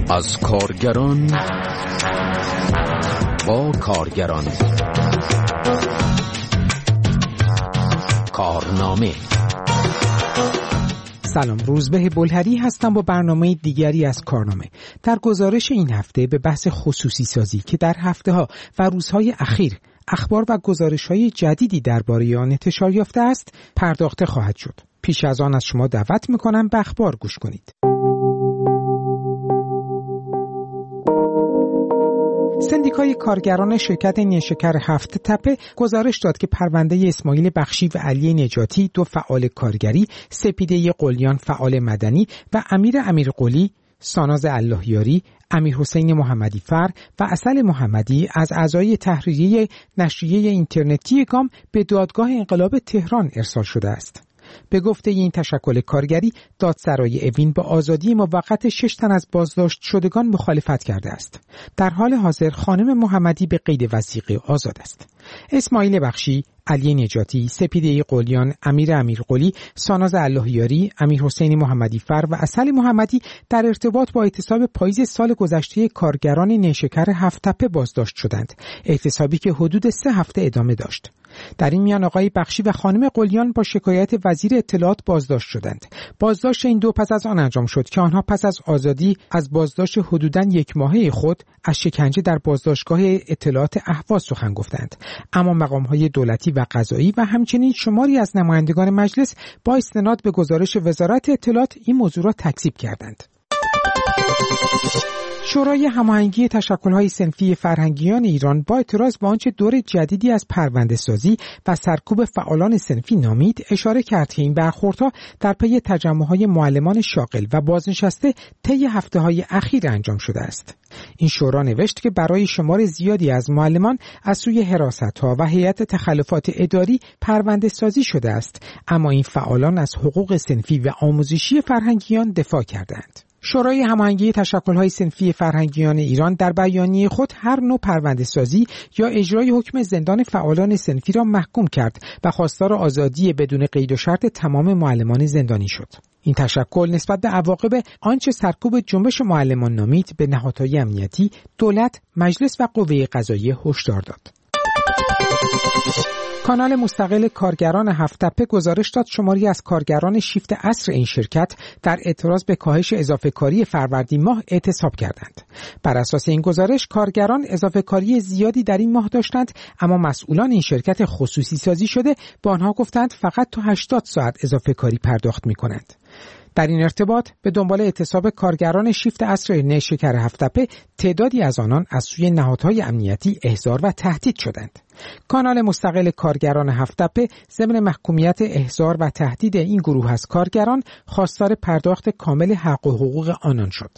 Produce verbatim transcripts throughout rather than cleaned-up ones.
از کارگران با کارگران. کارنامه. سلام، روزبه بلهری هستم با برنامه دیگری از کارنامه. در گزارش این هفته به بحث خصوصی سازی که در هفته ها و روزهای اخیر اخبار و گزارش های جدیدی درباره آن انتشار یافته است پرداخته خواهد شد. پیش از آن از شما دعوت میکنم به اخبار گوش کنید. سندیکای کارگران شرکت نیشکر هفت تپه گزارش داد که پرونده اسماعیل بخشی و علی نجاتی، دو فعال کارگری، سپیده قلیان فعال مدنی و امیر امیرقلی، ساناز اللهیاری، امیر حسین محمدی فر و عسل محمدی از اعضای تحریریه نشریه اینترنتی گام به دادگاه انقلاب تهران ارسال شده است. به گفته این تشکل کارگری، دادسرای اوین با آزادی موقت شش تن از بازداشت شدگان مخالفت کرده است. در حال حاضر خانم محمدی به قید وثیقه آزاد است. اسماعیل بخشی، علی نجاتی، سپیده قلیان، امیر امیرقلی، ساناز اللهیاری، امیر حسین محمدی فر و عسل محمدی در ارتباط با اعتصاب پاییز سال گذشته کارگران نیشکر هفت تپه بازداشت شدند. اعتصابی که حدود سه هفته ادامه داشت. در این میان آقای بخشی و خانم قلیان با شکایت وزیر اطلاعات بازداشت شدند. بازداشت این دو پس از آن انجام شد که آنها پس از آزادی از بازداشت حدوداً یک ماهه خود از شکنجه در بازداشتگاه اطلاعات اهواز سخن گفتند. اما مقام‌های دولتی و قضایی و همچنین شماری از نمایندگان مجلس با استناد به گزارش وزارت اطلاعات این موضوع را تکذیب کردند. شورای هماهنگی تشکل‌های صنفی فرهنگیان ایران با اعتراض به آنچه دور جدیدی از پرونده‌سازی و سرکوب فعالان صنفی نامید، اشاره کرد که این برخوردها در پی تجمع‌های معلمان شاغل و بازنشسته طی هفته‌های اخیر انجام شده است. این شورا نوشت که برای شمار زیادی از معلمان از سوی حراست‌ها و هیئت تخلفات اداری پرونده‌سازی شده است، اما این فعالان از حقوق صنفی و آموزشی فرهنگیان دفاع کردند. شورای هماهنگی تشکل‌های صنفی فرهنگیان ایران در بیانیه خود هر نوع پرونده‌سازی یا اجرای حکم زندان فعالان صنفی را محکوم کرد و خواستار آزادی بدون قید و شرط تمام معلمان زندانی شد. این تشکل نسبت به عواقب آنچه سرکوب جنبش معلمان نامید به نهادهای امنیتی، دولت، مجلس و قوه قضاییه هشدار داد. کانال مستقل کارگران هفت تپه گزارش داد شماری از کارگران شیفت عصر این شرکت در اعتراض به کاهش اضافه کاری فروردین ماه اعتصاب کردند. بر اساس این گزارش کارگران اضافه کاری زیادی در این ماه داشتند، اما مسئولان این شرکت خصوصی سازی شده به آنها گفتند فقط تا هشتاد ساعت اضافه کاری پرداخت می‌کنند. در این ارتباط به دنبال اعتصاب کارگران شیفت عصر نیشکر هفت تپه، تعدادی از آنان از سوی نهادهای امنیتی احضار و تهدید شدند. کانال مستقل کارگران هفت تپه ضمن محکومیت احضار و تهدید این گروه از کارگران خواستار پرداخت کامل حق و حقوق آنان شد.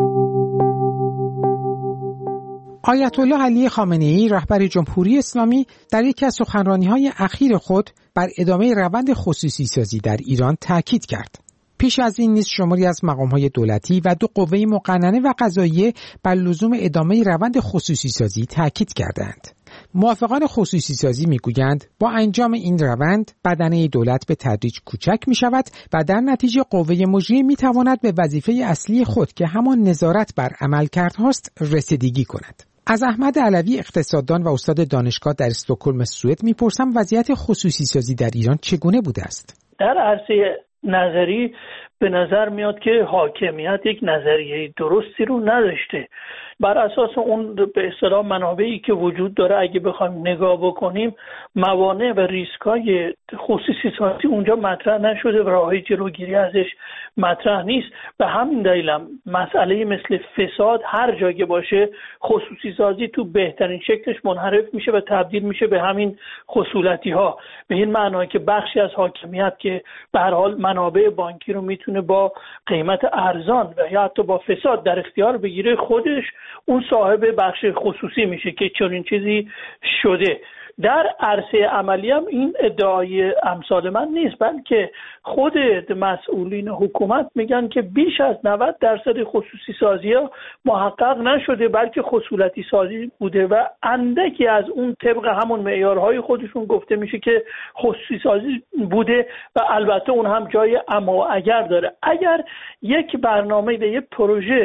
آیت الله علی خامنه‌ای رهبر جمهوری اسلامی در یکی از سخنرانی‌های اخیر خود بر ادامه روند خصوصی سازی در ایران تاکید کرد. پیش از این نیز شماری از مقام‌های دولتی و دو قوه مقننه و قضاییه بر لزوم ادامه روند خصوصی سازی تاکید کردند. موافقان خصوصی سازی میگویند با انجام این روند بدنه دولت به تدریج کوچک می شود و در نتیجه قوه مجریه می تواند به وظیفه اصلی خود که همان نظارت بر عملکردهاست رسیدگی کند. از احمد علوی اقتصاددان و استاد دانشگاه در استکهلم سوئد میپرسم وضعیت خصوصی سازی در ایران چگونه بوده است؟ در عرصه نظری به نظر میاد که حاکمیت یک نظریه درستی رو نداشته. بر اساس اون به اصطلاح منابعی که وجود داره اگه بخوایم نگاه بکنیم، موانع و ریسکای خصوصی سازی اونجا مطرح نشده و راهی جلوگیری ازش مطرح نیست. به همین دلیل هم مسئله مثل فساد هر جا که باشه خصوصی سازی تو بهترین شکلش منحرف میشه و تبدیل میشه به همین خصولتی ها، به این معنی که بخشی از حاکمیت که به هر حال منابع بانکی رو میتونه با قیمت ارزان و یا حتی با فساد در اختیار بگیره، خودش اون صاحب بخش خصوصی میشه که چنین چیزی شده. در عرصه عملی هم این ادعای امثال من نیست، بلکه خود مسئولین حکومت میگن که بیش از نود درصد خصوصی سازی ها محقق نشده، بلکه خصولتی سازی بوده و اندکی از اون طبق همون معیارهای خودشون گفته میشه که خصوصی سازی بوده و البته اون هم جای اما و اگر داره. اگر یک برنامه و یک پروژه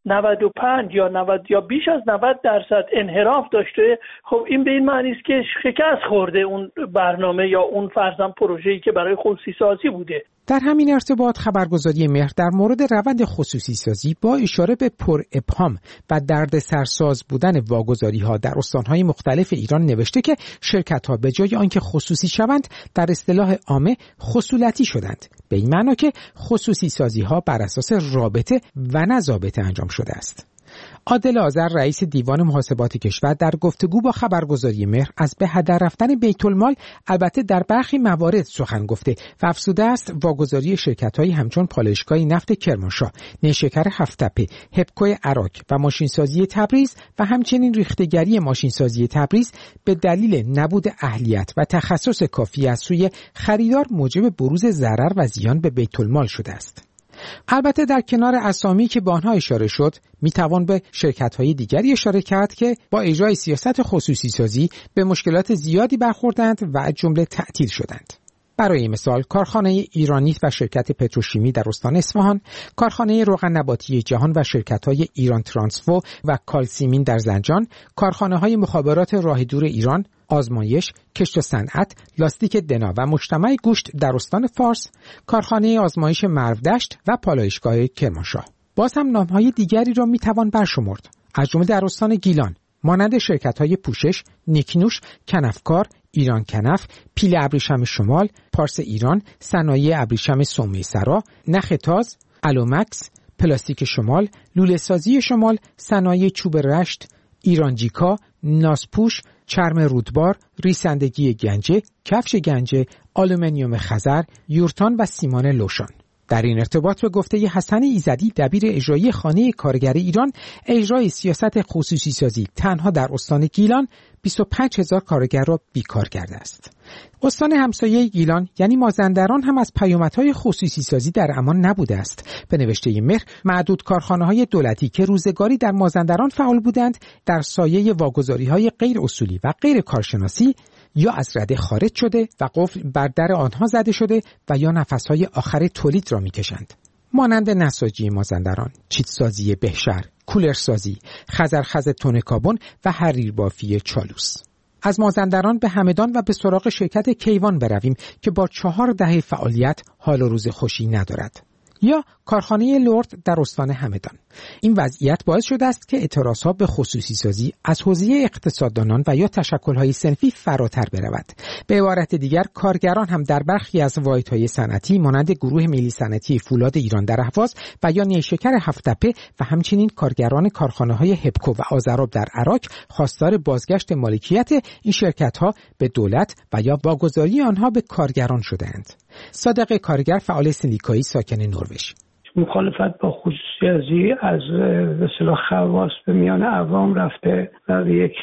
نود و پنج یا نود یا بیش از نود درصد انحراف داشته، خب این به این معنی است که شکست خورده اون برنامه یا اون فرضاً پروژه‌ای که برای خصوصی سازی بوده. در همین ارتباط خبرگزاری مهر در مورد روند خصوصی سازی با اشاره به پر ابهام و دردسرساز بودن واگذاری‌ها در استان‌های مختلف ایران نوشته که شرکت‌ها به جای آنکه خصوصی شوند در اصطلاح عامه خصولتی شدند، به این معنا که خصوصی سازی‌ها بر اساس رابطه و نه ضابطه انجام شده است. عادل آذر رئیس دیوان محاسبات کشور در گفتگو با خبرگزاری مهر از به هدر رفتن بیت المال البته در برخی موارد سخن گفته و افزوده است واگذاری شرکت‌هایی همچون پالایشگاه نفت کرمانشاه، نیشکر هفت‌تپه، هپکو اراک و ماشینسازی تبریز و همچنین ریختگری ماشینسازی تبریز به دلیل نبود اهلیت و تخصص کافی از سوی خریدار موجب بروز ضرر و زیان به بیت المال شده است. البته در کنار اسامی که به آنها اشاره شد میتوان به شرکت‌های دیگری اشاره کرد که با اجرای سیاست خصوصی سازی به مشکلات زیادی برخوردند و از جمله تعطیل شدند. برای مثال کارخانه ایرانیت و شرکت پتروشیمی در استان اصفهان، کارخانه روغن نباتی جهان و شرکت‌های ایران ترانسفو و کالسیمین در زنجان، کارخانه‌های مخابرات راه دور ایران، آزمایش، کشت و صنعت، لاستیک دنا و مجتمع گوشت در استان فارس، کارخانه آزمایش مرودشت و پالایشگاه کرمانشاه. باز هم نام‌های دیگری را می‌توان برشمرد. از جمله در استان گیلان مانند شرکت‌های پوشش، نیکنوش، کنفکار، ایران کنف، پیل ابریشم شمال، پارس ایران، صنایع ابریشم سومه سرا، نخ تاز، الومکس، پلاستیک شمال، لوله سازی شمال، صنایع چوب رشت، ایرانجیکا، ناسپوش، چرم رودبار، ریسندگی گنجه، کفش گنجه، آلومینیوم خزر، یورتان و سیمان لوشان. در این ارتباط به گفته حسن ایزدی دبیر اجرایی خانه کارگر ایران، اجرای سیاست خصوصی سازی تنها در استان گیلان بیست و پنج هزار کارگر را بیکار کرده است. استان همسایه گیلان یعنی مازندران هم از پیامدهای خصوصی سازی در امان نبوده است. به نوشته مهر معدود کارخانه‌های دولتی که روزگاری در مازندران فعال بودند در سایه واگذاری‌های غیر اصولی و غیر کارشناسی یا از رده خارج شده و قفل بر در آنها زده شده و یا نفسهای آخر تولید را میکشند. مانند نساجی مازندران، چیتسازی بهشهر، کولرسازی، خزرخز تون کابون و حریر بافی چالوس. از مازندران به همدان و به سراغ شرکت کیوان برویم که با چهار دهه فعالیت حال و روز خوشی ندارد. یا کارخانه لرد در استان همدان. این وضعیت باعث شده است که اعتراضها به خصوصی سازی از حوزه اقتصاددانان و یا تشکل‌های صنفی فراتر برود. به عبارت دیگر کارگران هم در برخی از واحدهای صنعتی مانند گروه ملی صنعتی فولاد ایران در اهواز و یا نیشکر هفت‌تپه و همچنین کارگران کارخانه‌های هپکو و آذراب در عراق خواستار بازگشت مالکیت این شرکت‌ها به دولت و یا واگذاری آنها به کارگران شده‌اند. صادق کارگر فعال سندیکایی ساکن نروژ: مخالفت با خصوصی سازی از به اصطلاح خواص به میان عوام رفته و به یک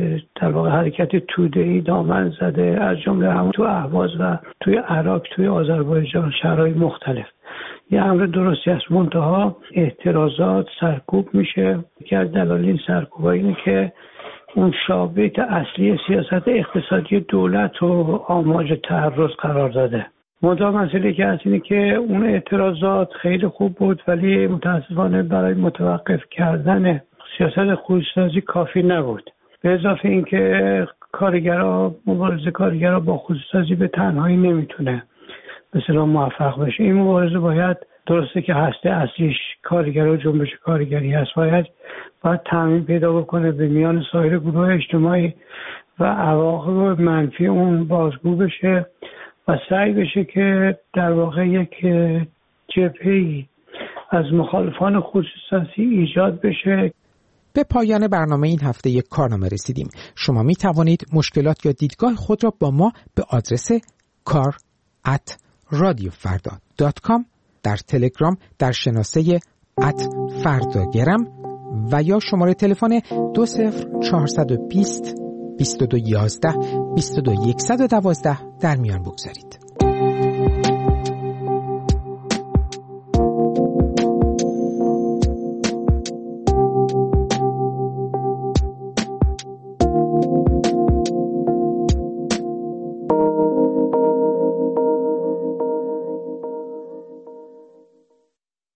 در واقع حرکت توده‌ای دامن زده، از جمله هم تو اهواز و توی عراق، توی آذربایجان، شهرهای مختلف. یه امر درستی است، منتها اعتراضات سرکوب میشه که از دلایل این سرکوب‌ها اینه که اون شابه اصلی سیاست اقتصادی دولت رو آماج تعرض قرار داده. منتها مسئله که هست اینه که اون اعتراضات خیلی خوب بود ولی متاسفانه برای متوقف کردن سیاست خصوصی‌سازی کافی نبود. به اضافه اینکه کارگرها، مبارزه کارگرها با خصوصی‌سازی به تنهایی نمیتونه به اصطلاح موفق بشه. این مبارزه باید، درسته که هسته اصلیش کارگر و جنبش کارگری هست، باید باید تامین پیدا بکنه به میان سایر گروه اجتماعی و عواقب منفی اون بازگو بشه و سعی بشه که در واقع یک جبهه‌ای از مخالفان خصوصی ایجاد بشه. به پایان برنامه این هفته یک کارنامه رسیدیم. شما می توانید مشکلات یا دیدگاه خود را با ما به آدرس کار ات رادیو فردا دات کام در تلگرام در شناسه ات فرداگرم و یا شماره تلفن دو صفر چهارصد و بیست بیست و دو یازده بیست و دو صد و دوازده در میان بگذارید.